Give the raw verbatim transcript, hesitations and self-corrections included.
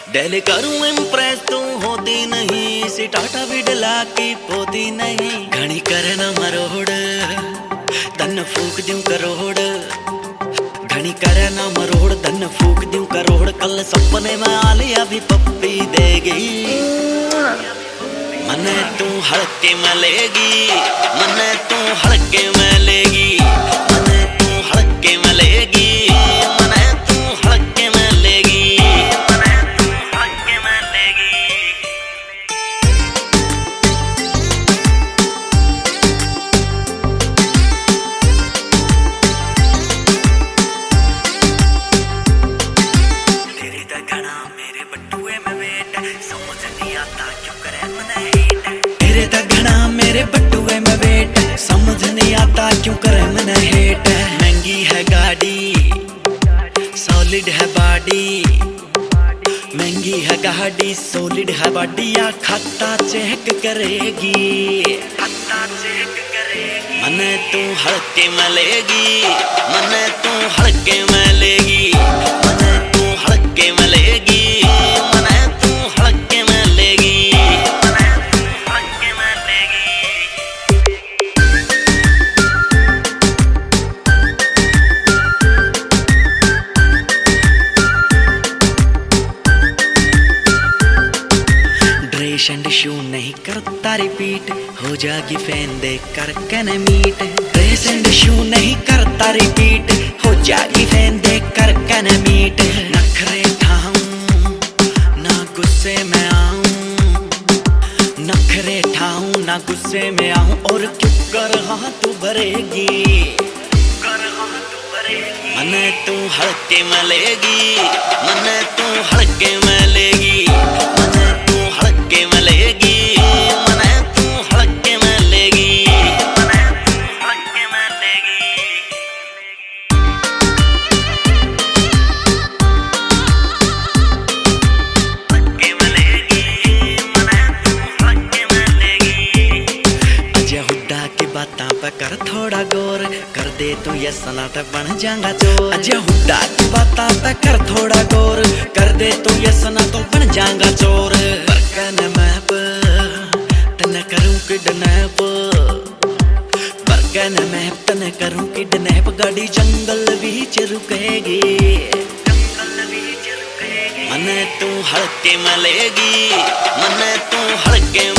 Daily करूं impress तू होती नहीं, सी टाटा भी डला की पोती नहीं। घनी करे न मरोड़ तन फूक दूं करोड़, घनी करे न मरोड़ तन फूक दूं करोड़। कल सपने में आलिया भी पप्पी देगी, मने तू हड़के में लेगी, मने तू हड़के में लेगी, मने तू हड़के में लेगी, मने तू हड़के में लेगी, मने तू हड़के में लेगी। तेरे दगना मेरे बटुए में वेट, समझ नहीं आता क्यों करे मने हेट। तेरे दगना मेरे बटुए में वेट, समझ नहीं आता क्यों करे मने हेट। महंगी है गाड़ी सॉलिड है बॉडी, महंगी है गाड़ी सॉलिड है बॉडी। या खाता चेक करेगी, खाता चेक करेगी। मने तू हड़के में लेगी, मने तू हड़के में लेगी, मने तू हड़के में लेगी, मने तू हड़के में लेगी, मने तू हड़के में लेगी। ड्रेस एंड शू नहीं करता रिपीट, हो जागी फैन देख कर कन मीट। ड्रेस एंड शू नहीं करता रिपीट, हो जागी फैन देख कर कन मीट। नखरे ठाऊं ना गुस्से में आऊं, नखरे ठाऊं ना गुस्से में आऊं। और क्यों कर हाँ तू भरेगी, कर हाँ तू भरेगी। मने तू हड़के में लेगी, मने तू हड़के में लेगी, मने तू हड़के में लेगी, मने तू हड़के में लेगी, मने तू हड़के में लेगी। हड़के में लेगी, मने तू हड़के में लेगी। अजय हुड्डा की बातां पे कर थोड़ा गौर, कर दे तू ये सनाटा बन जाएगा चोर। अजय हुड्डा की बातां पे कर थोड़ा गौर, कर दे तू ये सना तो बन जाएगा चोर। बरकन मैप तने करूं किडनैप, बरकन मैप तने करूं किडनैप। गाड़ी जंगल बीच रुकेगी, जंगल बीच रुकेगी। मने तू हड़के में लेगी, मने तू हड़के